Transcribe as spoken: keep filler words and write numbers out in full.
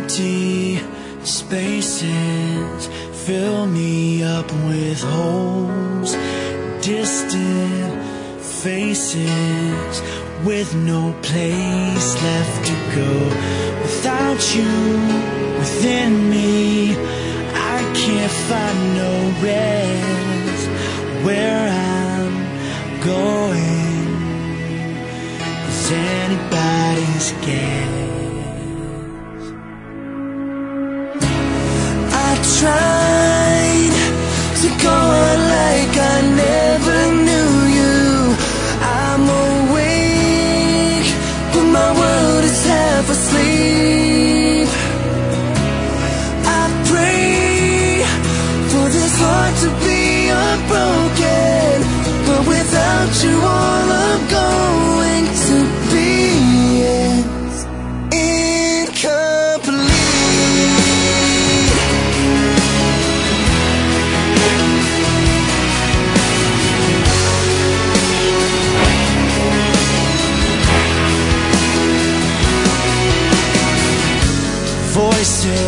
Empty spaces fill me up with holes, distant faces with no place left to go. Without you within me, I can't find no rest. Where I'm going is anybody's guess. I tried to go on like I never knew you. I'm awake, but my world is half asleep. I pray for this heart to be unbroken, but without you all I'm going to be is incomplete. Voices